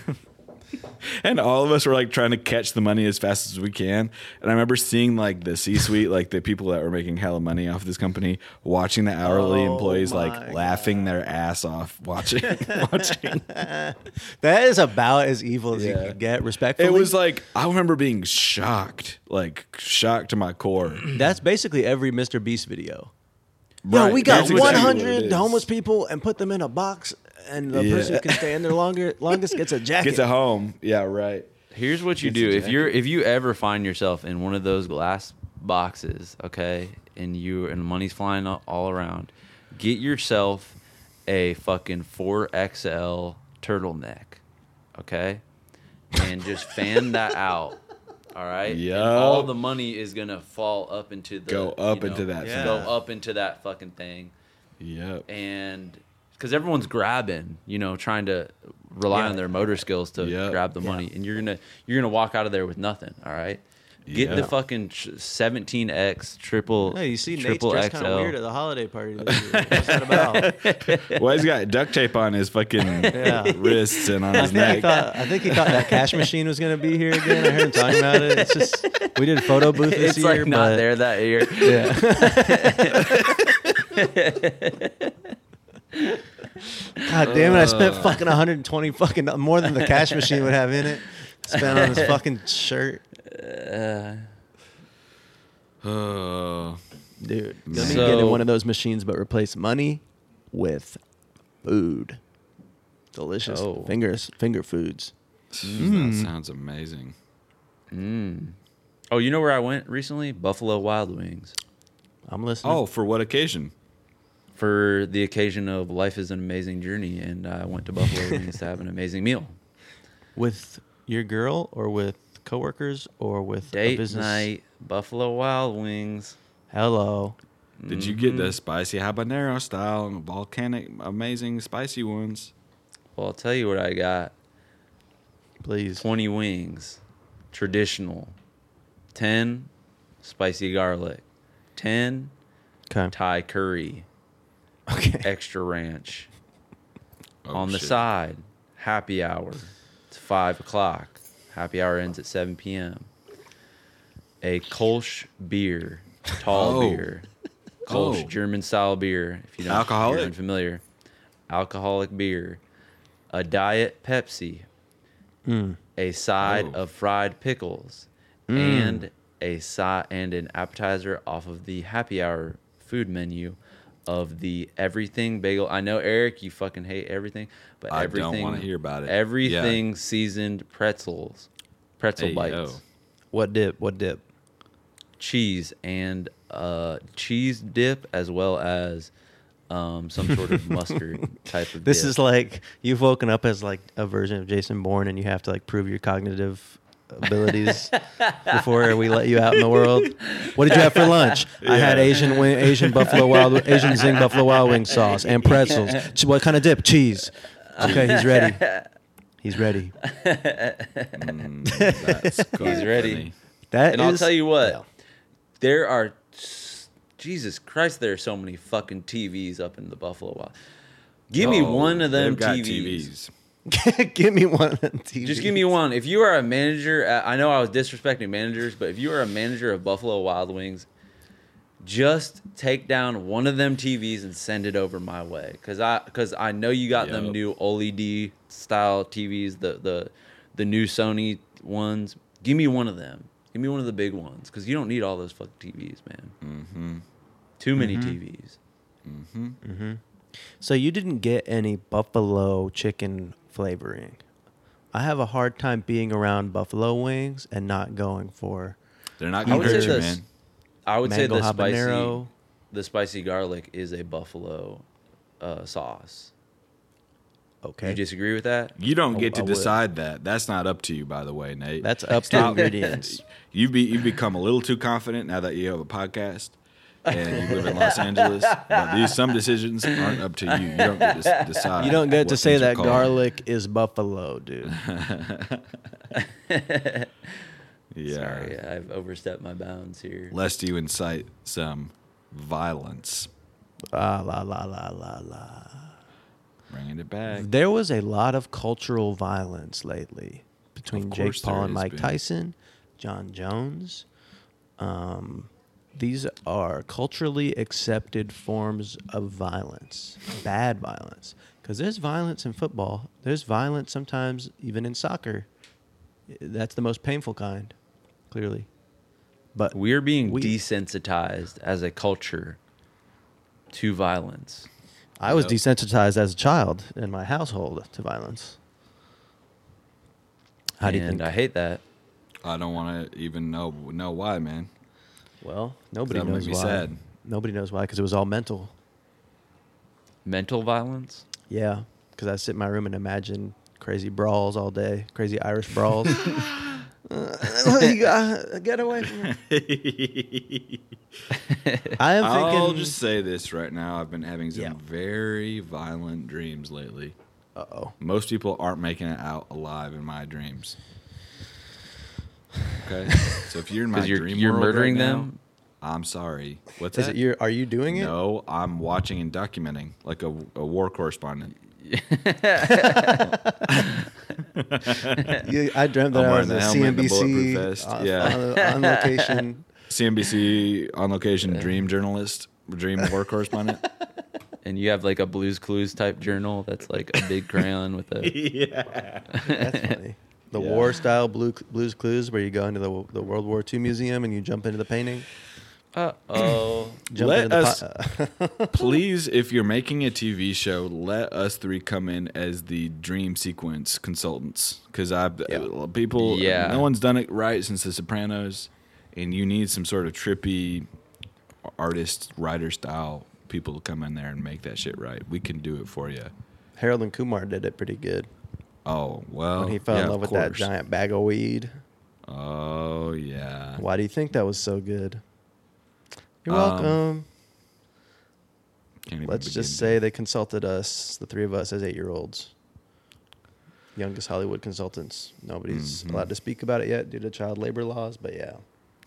And all of us were like trying to catch the money as fast as we can. And I remember seeing like the C-suite, like the people that were making hella money off this company, watching the hourly Oh employees my like laughing their ass off, watching, watching. That is about as evil as you Yeah. can get, respectfully. It was like I remember being shocked, like shocked to my core. That's basically every Mister Beast video. Yo, Right, we got that's exactly what one it hundred is. homeless people and put them in a box, and the Yeah. person who can stay in there longer, longest gets a jacket. Gets a home, yeah, right. Here's what you It's do if exactly- you're if you ever find yourself in one of those glass boxes, okay, and you and money's flying all, all around, get yourself a fucking four X L turtleneck, okay, and just fan that out. All right. Yup. And all the money is gonna fall up into the Go up you know, into that Yeah. Go thing. up into that fucking thing, Yep. and because everyone's grabbing, you know, trying to rely Yeah. on their motor skills to Yep. grab the money, and you're gonna you're gonna walk out of there with nothing. All right. Get Yeah. the fucking seventeen X triple. Hey, you see Nate's triple dressed kind of X L. weird at the holiday party this year. What's that about? Well, he's got duct tape on his fucking Yeah. wrists and on I his think, he neck. thought, I think he thought that cash machine was going to be here again. I heard him talking about it. It's just we did a photo booth this It's year, like not but there that year. yeah. God damn it! I spent fucking one hundred twenty fucking more than the cash machine would have in it. Spent on his fucking shirt, Oh, dude. Let me So- get in one of those machines, but replace money with food. Delicious Oh. fingers, finger foods. that sounds amazing. Oh, you know where I went recently? Buffalo Wild Wings. I'm listening. Oh, for what occasion? For the occasion of life is an amazing journey, and I went to Buffalo Wings to have an amazing meal. with your girl or with coworkers or with a Date business? night, Buffalo Wild Wings. Hello. Did you get the spicy habanero style and volcanic amazing spicy ones? Well, I'll tell you what I got. Please. twenty wings, traditional. ten, spicy garlic. ten, Okay. Thai curry, Okay. extra ranch. Oh, On the shit. side, happy hour. It's five o'clock. Happy hour ends at seven p.m. A Kolsch beer, tall Oh. beer. Kolsch Oh. German style beer. If you don't, Alcoholic? if you're unfamiliar. Alcoholic beer. A diet Pepsi. Mm. A side Oh. of fried pickles. Mm. And a side and an appetizer off of the happy hour food menu of the everything bagel. I know, Eric, you fucking hate everything, but I don't everything wanna hear about it. Everything seasoned pretzels, pretzel Hey, bites, yo. What dip? What dip? cheese, and uh, cheese dip, as well as um, some sort of mustard type of This dip. is like you've woken up as like a version of Jason Bourne, and you have to like prove your cognitive abilities before we let you out in the world. What did you have for lunch? I had Yeah. Asian wing, Asian buffalo wild, Asian zing buffalo wild wing sauce and pretzels. Ch- What kind of dip? Cheese. Okay, he's ready. He's ready. Mm, that's quite He's ready. funny. That And I'll is- tell you what, yeah. there are, Jesus Christ, there are so many fucking T Vs up in the Buffalo Wild. Give me Oh, one of them they've got T Vs. T Vs. Give me one of them T Vs. Just give me one. If you are a manager, at, I know I was disrespecting managers, but if you are a manager of Buffalo Wild Wings, just take down one of them T Vs and send it over my way, because I because I know you got them Yup. new O L E D style T Vs, the the the new Sony ones. Give me one of them. Give me one of the big ones, because you don't need all those fucking T Vs, man. Mm-hmm. Too many Mm-hmm. T Vs. Mm-hmm. So you didn't get any buffalo chicken flavoring. I have a hard time being around buffalo wings and not going for They're not I going would to say hurt you, this- man. I would mango say the spicy habanero. the spicy garlic is a buffalo uh, sauce. Do Okay, you disagree with that? You don't Oh, get to I would. decide that. That's not up to you, by the way, Nate. that's up to Stop. ingredients. You've be you've become a little too confident now that you have a podcast and you live in Los Angeles. But these some decisions aren't up to you. You don't get to s- decide. You don't get to what say things are that called. garlic is buffalo, dude. Yeah. Sorry, I've overstepped my bounds here. Lest you incite some violence. Ah, la la la la la. Bringing it back. There was a lot of cultural violence lately between Of Jake course Paul there and has Mike been. Tyson, John Jones. Um, these are culturally accepted forms of violence, bad violence. Because there's violence in football. There's violence sometimes even in soccer. That's the most painful kind, clearly. But We're being we- desensitized as a culture to violence. I was Yep. desensitized as a child in my household to violence. How do you and think? I hate that. I don't want to even know know why, man. Well, nobody That'll knows make me why. sad. Nobody knows why because it was all mental. Mental violence? Yeah, because I sit in my room and imagine crazy brawls all day, crazy Irish brawls. Uh, you got, get away from me. I am thinking. I'll just say this right now. I've been having some Yeah. very violent dreams lately. Uh oh. Most people aren't making it out alive in my dreams. Okay, so if you're in my Because you're, dream you're world murdering right now, them? I'm sorry. What's Is that? it you? Are you doing it? No, I'm watching and documenting like a, a war correspondent. You, I dreamt that I'm I wearing was the a helmet and the C N B C bulletproof vest. on, Yeah. on, on location. C N B C on location dream journalist, dream war correspondent. And you have like a Blues Clues type journal that's like a big crayon with a. Yeah. That's funny. The Yeah. war style blue, Blues Clues, where you go into the the World War Two museum and you jump into the painting. Uh oh. Jump Let into the us- po- Please, if you're making a T V show, let us three come in as the dream sequence consultants. Because I've Yeah. uh, people, Yeah. no one's done it right since The Sopranos, and you need some sort of trippy artist writer style people to come in there and make that shit right. We can do it for you. Harold and Kumar did it pretty good Oh well, when he fell yeah, in of love with that course. giant bag of weed. Oh yeah. Why do you think that was so good? You're Um, welcome. Can't even Let's begin just to- say they consulted us, the three of us, as eight-year-olds. Youngest Hollywood consultants. Nobody's Mhm. allowed to speak about it yet due to child labor laws, but yeah.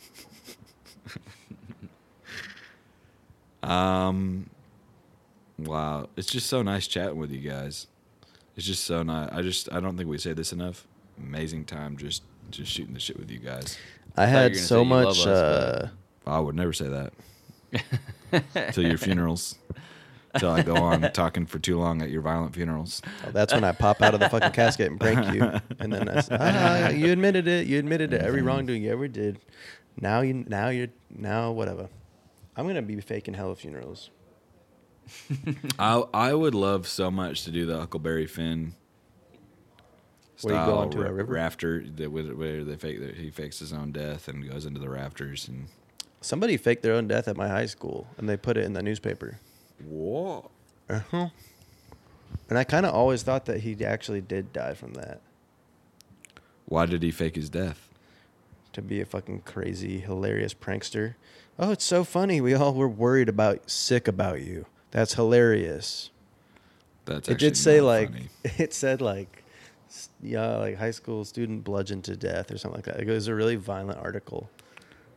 Um, wow, it's just so nice chatting with you guys. It's just so nice. I just I don't think we say this enough. Amazing time just just shooting the shit with you guys. I you were had gonna so say you love much. us, Uh, I would never say that till your funerals. Till I go on talking for too long at your violent funerals. oh, that's when I pop out of the fucking casket and prank you, and then I say, ah, you admitted it. You admitted it. Every wrongdoing you ever did. Now you. Now you're. Now whatever. I'm gonna be faking hella funerals. I I would love so much to do the Huckleberry Finn. Where you go style onto a ra- river? rafter that where where they fake that he fakes his own death and goes into the rafters and Somebody faked their own death at my high school, and they put it in the newspaper. whoa. Uh-huh. And I kind of always thought that he actually did die from that. Why did he fake his death? To be a fucking crazy, hilarious prankster. Oh, it's so funny. We all were worried about, sick about you. That's hilarious. That's It actually did say not like, funny. it said like, s- yeah, like high school student bludgeoned to death or something like that. It was a really violent article.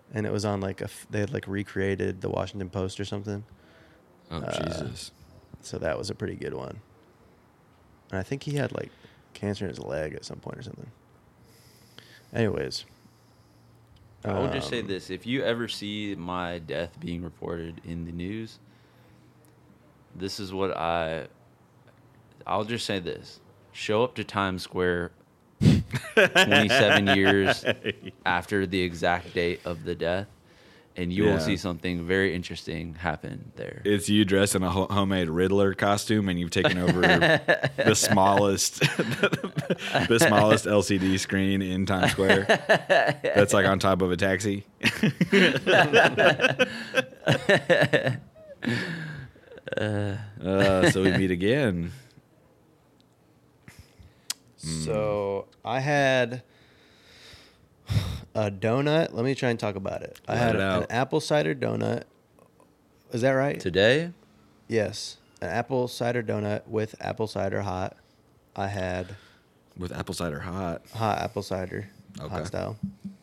and it was on like a f- they had like recreated the Washington Post or something. Oh Uh, Jesus! So that was a pretty good one. And I think he had like cancer in his leg at some point or something. Anyways. I will just say um, this: if you ever see my death being reported in the news, this is what I. I'll just say this: show up to Times Square twenty-seven years after the exact date of the death, and you Yeah. will see something very interesting happen there. It's you dressed in a ho- homemade Riddler costume, and you've taken over the smallest, the smallest L C D screen in Times Square. That's like on top of a taxi. uh, so we meet again. So I had a donut. Let me try and talk about it. I Let had it an out. apple cider donut. Is that right? Today, Yes. An apple cider donut with apple cider hot. I had With apple cider hot. hot apple cider, Okay. hot style.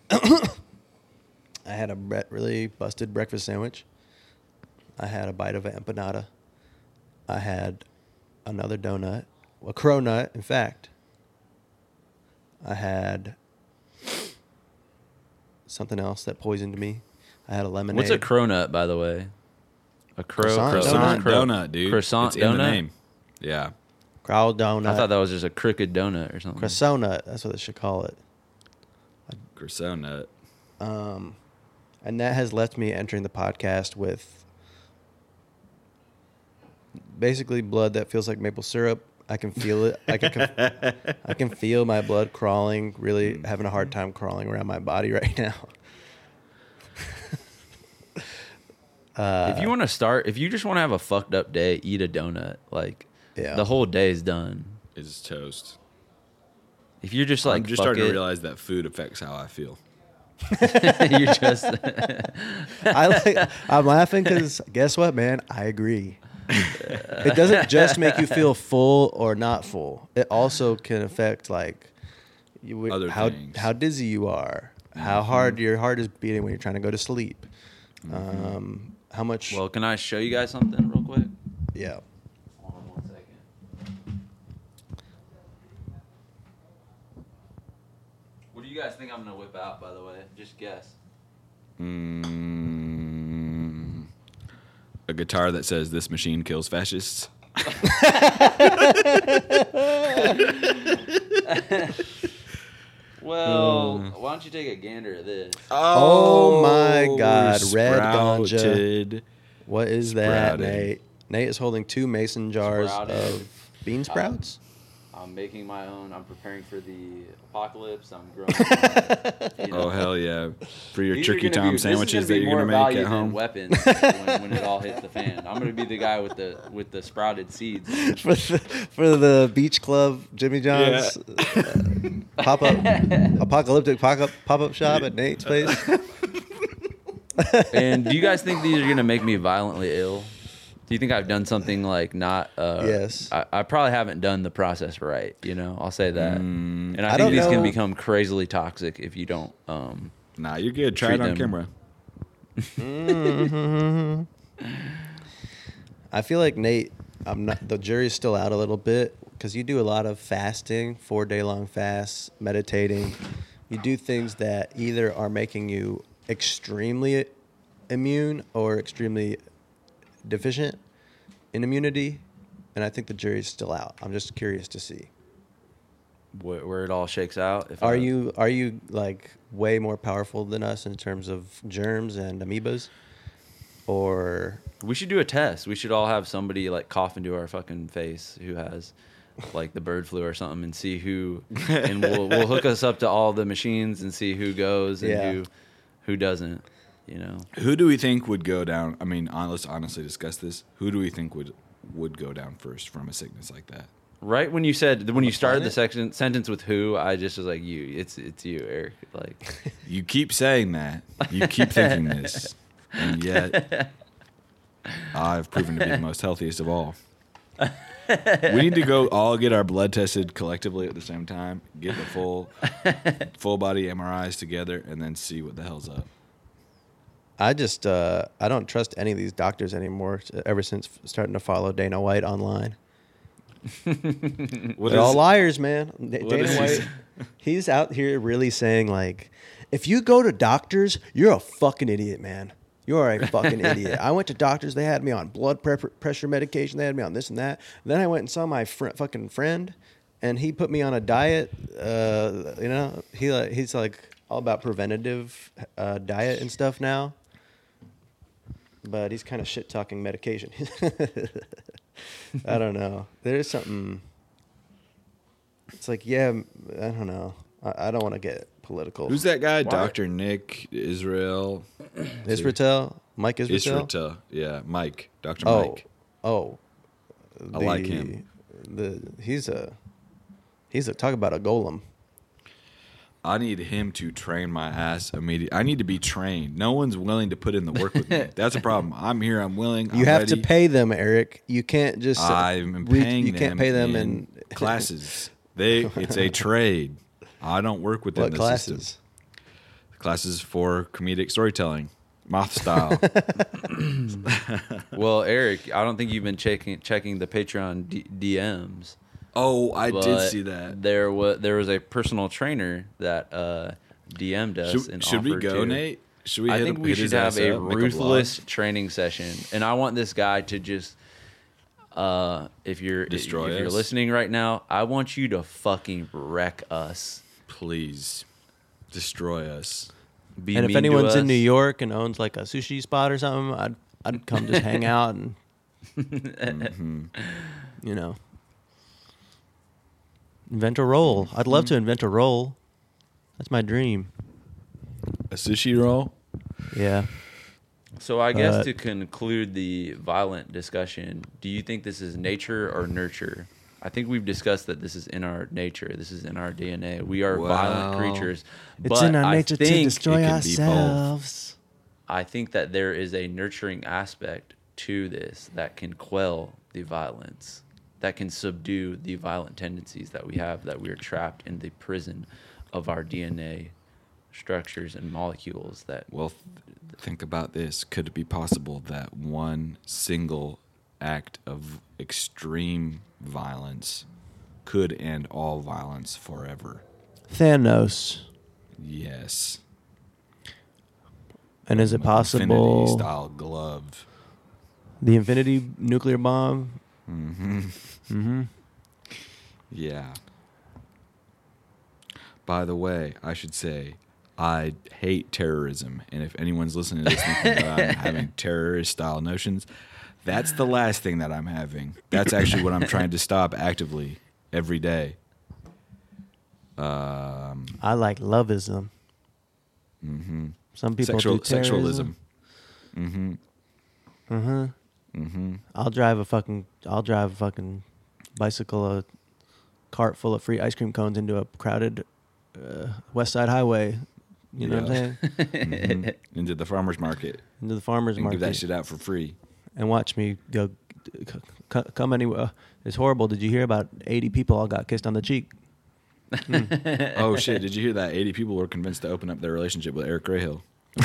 I had a bre- really busted breakfast sandwich. I had a bite of an empanada. I had another donut, a crow nut, in fact. I had something else that poisoned me. I had a lemonade. what's a cronut, by the way? A crow Croissant Croissant crow- donut, dude. Croissant it's in the donut? name. Yeah. Crow donut. I thought that was just a crooked donut or something. Croissant nut. That's what they should call it. Croissant nut. Um, and that has left me entering the podcast with basically blood that feels like maple syrup. I can feel it. I can, I can feel my blood crawling, really having a hard time crawling around my body right now. uh, If you want to start, if you just want to have a fucked up day, eat a donut. Like, Yeah. the whole day is done. Is toast. If you're just like, I'm just fuck starting it, to realize that food affects how I feel. you're just. I like, I'm laughing because guess what, man? I agree. It doesn't just make you feel full or not full. It also can affect like you, Other how things. how dizzy you are, how hard your heart is beating when you're trying to go to sleep, um, how much. Well, can I show you guys something real quick? yeah. Hold on one second. What do you guys think I'm gonna whip out? By the way, just guess. Mm, a guitar that says "This machine kills fascists." Well, why don't you take a gander at this? Oh my God, red ganja. sprouted. What is that, Sprouted. Nate? Nate is holding two mason jars Sprouted. of bean sprouts. I'm making my own. I'm preparing for the apocalypse. I'm growing. my- you know. Oh hell yeah! For your These are Turkey gonna Tom be- this is sandwiches that be you're more gonna make value at than home. Weapons when, when it all hits the fan. I'm gonna be the guy with the with the sprouted seeds. for the, for the beach club, Jimmy John's uh, pop up, apocalyptic pop up pop up shop at Nate's place. And do you guys think these are gonna make me violently ill? Do you think I've done something like not? Uh, Yes. I, I probably haven't done the process right. You know, I'll say that. Mm, and I, I think don't these know. can become crazily toxic if you don't. Um, Nah, you're good. Try Treat it on them. camera. I feel like Nate, I'm not. The jury's still out a little bit because you do a lot of fasting, four day long fasts, meditating. You do things that either are making you extremely immune or extremely deficient in immunity, and I think the jury's still out. I'm just curious to see. where, where it all shakes out. If Are I- you are you like way more powerful than us in terms of germs and amoebas, or We should do a test. We should all have somebody like cough into our fucking face who has like the bird flu or something, and see who, and we'll we'll hook us up to all the machines and see who goes and Yeah. who who doesn't. You know, Who do we think would go down? I mean, hon- let's honestly discuss this. Who do we think would would go down first from a sickness like that? right when you said when you started the planet? section sentence with who, I just was like, you. It's it's you, Eric. Like, You keep saying that. You keep thinking this, and yet I've proven to be the most healthiest of all. We need to go all get our blood tested collectively at the same time, get the full full body M R Is together, and then see what the hell's up. I just uh, I don't trust any of these doctors anymore. Ever since starting to follow Dana White online, What they're all is- liars, man. Da- what Dana is he White, say- he's out here really saying like, if you go to doctors, you're a fucking idiot, man. You are a fucking idiot. I went to doctors. They had me on blood pre- pressure medication. They had me on this and that. Then I went and saw my fr- fucking friend, and he put me on a diet. Uh, you know, he uh, he's like all about preventative uh, diet and stuff now. But he's kind of shit talking medication. I don't know. There's something. It's like, yeah, I don't know. I, I don't want to get political. Who's that guy? Why? Doctor Nick Israel. Israel? Mike Israel? Israel. Yeah, Mike. Doctor Oh, Mike. oh. I like him. The he's a he's a talk about a golem. I need him to train my ass immediately. I need to be trained. No one's willing to put in the work with me. That's a problem. I'm here. I'm willing. You I'm have ready. to pay them, Eric. You can't just. uh, I'm read- paying You them. can't pay them in in classes. They. It's a trade. I don't work within what the classes? system. Classes for comedic storytelling, moth style. Well, Eric, I don't think you've been checking checking the Patreon D- DMs. Oh, I did but see that. There was there was a personal trainer that uh, D M'd us Should, and should we offered go, to- Nate? Should we? I hit think him- we hit should his have ass a up, make ruthless vlog? training session, and I want this guy to just. Uh, if you're Destroy if you're us? listening right now, I want you to fucking wreck us. Please destroy us. Be And if mean to anyone's in us. New York and owns like a sushi spot or something, I'd I'd come just hang out and Mm-hmm. you know invent a roll. I'd love to invent a roll. That's my dream. A sushi roll. Yeah. So I guess Uh, to conclude the violent discussion, do you think this is nature or nurture? I think we've discussed that this is in our nature. This is in our D N A. We are violent Well, creatures. It's but in our I nature to think- destroy it can be both. ourselves. I think that there is a nurturing aspect to this that can quell the violence, that can subdue the violent tendencies that we have, that we are trapped in the prison of our D N A structures and molecules that Well, th- think about this. Could it be possible that one single act of extreme violence could end all violence forever? Thanos. Yes. And is it Infinity possible style glove. the infinity nuclear bomb? Mm-hmm. Mm-hmm. Yeah. By the way, I should say I hate terrorism, and if anyone's listening to this thinking that I'm having terrorist style notions, that's the last thing that I'm having. That's actually what I'm trying to stop actively every day. Um, I like loveism. mm-hmm. Some people Sexual do terrorism. sexualism. Mm-hmm. Mm-hmm. Mm-hmm. I'll drive a fucking. I'll drive a fucking bicycle, a cart full of free ice cream cones into a crowded uh, West Side Highway. You know what I'm Yeah. saying? Mm-hmm. Into the farmer's market Into the farmers and market, give that shit out for free. and watch me go. c- c- Come anywhere. It's horrible. Did you hear about eighty people all got kissed on the cheek? Oh shit! Did you hear that? eighty people were convinced to open up their relationship with Eric Grayhill.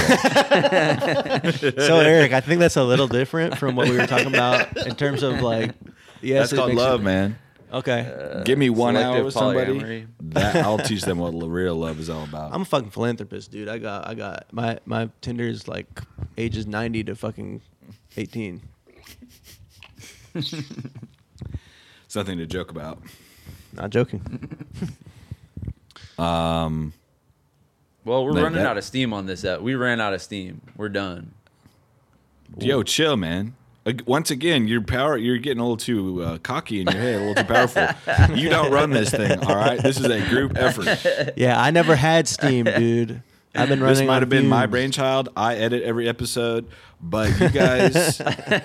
So Eric, I think that's a little different from what we were talking about in terms of like. Yes, That's it called makes you- love, man. Okay, uh, Give me one hour selective with somebody. polyamory. That I'll teach them what real love is all about. I'm a fucking philanthropist, dude. I got, I got my my Tinder is like ages ninety to fucking eighteen. Something to joke about. Not joking. Um, Well, we're Like running that- out of steam on this. Ep. We ran out of steam. We're done. yo, chill, man. Ag- Once again, you're power. You're getting a little too uh, cocky in your head, a little too powerful. You don't run this thing, all right? This is a group effort. Yeah, I never had Steam, dude. I've been running. This might on have been my fumes. brainchild. I edit every episode, but you guys.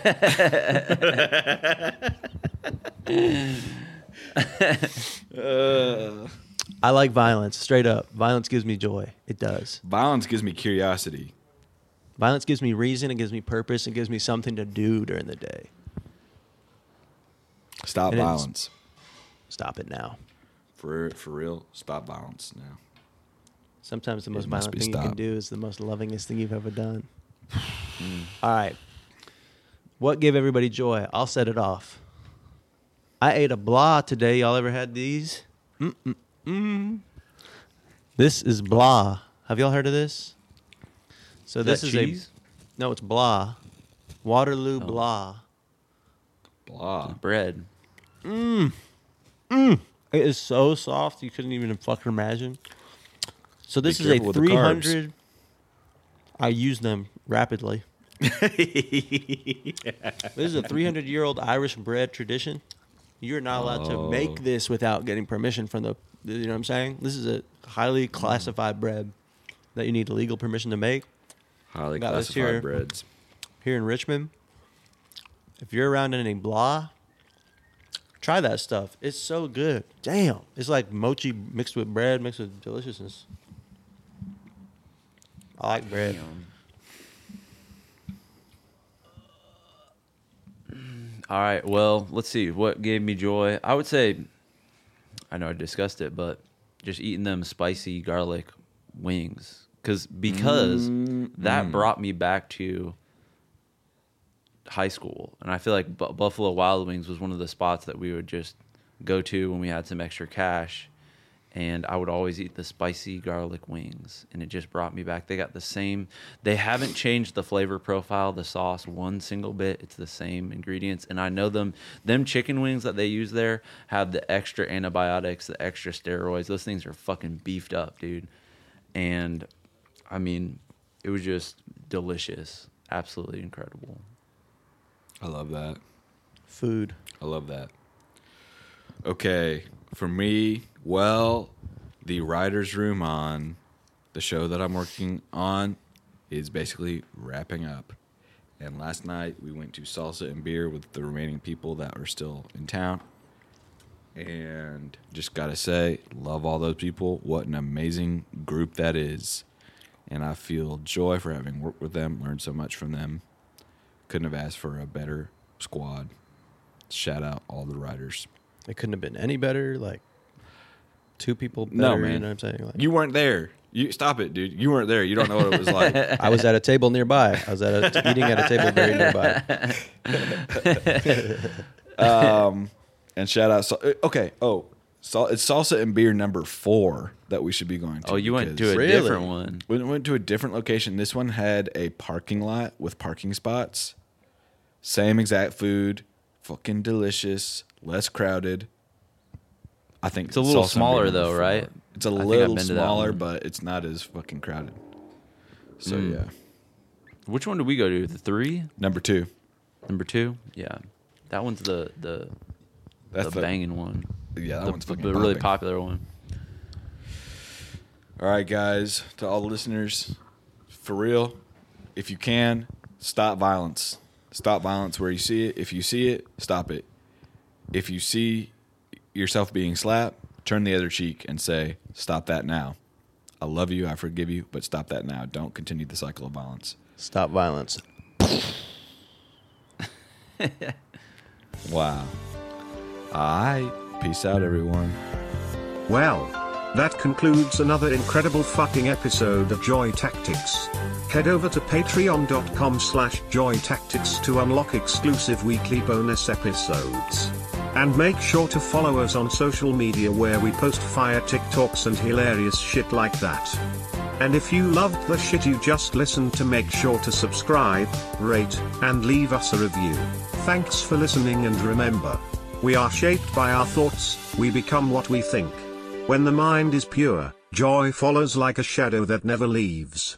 uh, I like violence, straight up. Violence gives me joy. It does. violence gives me curiosity. Violence gives me reason. It gives me purpose. It gives me something to do during the day. Stop And it's- violence. Stop it now. For for real, stop violence now. Sometimes the most must violent be thing you can stopped. do is the most lovingest thing you've ever done. All right. What gave everybody joy? I'll set it off. I ate a blah today. Y'all ever had these? Mm-mm-mm. This is blah. Have y'all heard of this? So Is this that is cheese? a no. It's blah. Waterloo blah. Blah. Bread. It is so soft you couldn't even fucking imagine. So this Be is a careful with the three carbs. hundred. I use them rapidly. This is a three hundred year old Irish bread tradition. You're not allowed to Oh. make this without getting permission from the. You know what I'm saying? This is a highly classified bread that you need legal permission to make. Highly Got this classified here. breads. Here in Richmond, if you're around any blah, try that stuff. It's so good. Damn. It's like mochi mixed with bread, mixed with deliciousness. I like bread. All right. Well, let's see. What gave me joy? I would say, I know I discussed it, but just eating them spicy garlic wings. Cause, because that brought me back to high school. And I feel like Bu- Buffalo Wild Wings was one of the spots that we would just go to when we had some extra cash. And I would always eat the spicy garlic wings. And it just brought me back. They got the same. They haven't changed the flavor profile, the sauce, one single bit. It's the same ingredients. And I know them them chicken wings that they use there have the extra antibiotics, the extra steroids. Those things are fucking beefed up, dude. And, I mean, it was just delicious. Absolutely incredible. I love that. Food. I love that. Okay, for me, well, the writer's room on the show that I'm working on is basically wrapping up. And last night we went to salsa and beer with the remaining people that were still in town. And just got to say, love all those people. What an amazing group that is. And I feel joy for having worked with them, learned so much from them. Couldn't have asked for a better squad. Shout out all the writers. It couldn't have been any better. Like two people better. No, You man. know what I'm saying? Like, You weren't there. You stop it, dude. You weren't there. You don't know what it was like. I was at a table nearby. I was at a, eating at a table very nearby. um, and shout out. Sal- Okay. Oh, sal- it's salsa and beer number four that we should be going to. Oh, you went to because a Really? different one. We went to a different location. This one had a parking lot with parking spots. Same exact food. Fucking delicious. Less crowded. I think It's a little salsa and beer smaller, number though, four. right? It's a I think I've little been to that smaller, one. but it's not as fucking crowded. So Mm. yeah, Which one did we go to? The three? number two. Number two? Yeah. That one's the the, That's the the- banging one. Yeah, that the, one's the fucking really popping. popular one. All right, guys, to all the listeners, for real, if you can, stop violence. Stop violence where you see it. If you see it, stop it. If you see yourself being slapped, turn the other cheek and say, stop that now. I love you, I forgive you, but stop that now. Don't continue the cycle of violence. Stop violence. Wow. All right. Peace out, everyone. Well, that concludes another incredible fucking episode of Joy Tactics. Head over to patreon.com slash joy tactics to unlock exclusive weekly bonus episodes. And make sure to follow us on social media where we post fire TikToks and hilarious shit like that. And if you loved the shit you just listened to, make sure to subscribe, rate, and leave us a review. Thanks for listening, and remember, we are shaped by our thoughts, we become what we think. When the mind is pure, joy follows like a shadow that never leaves.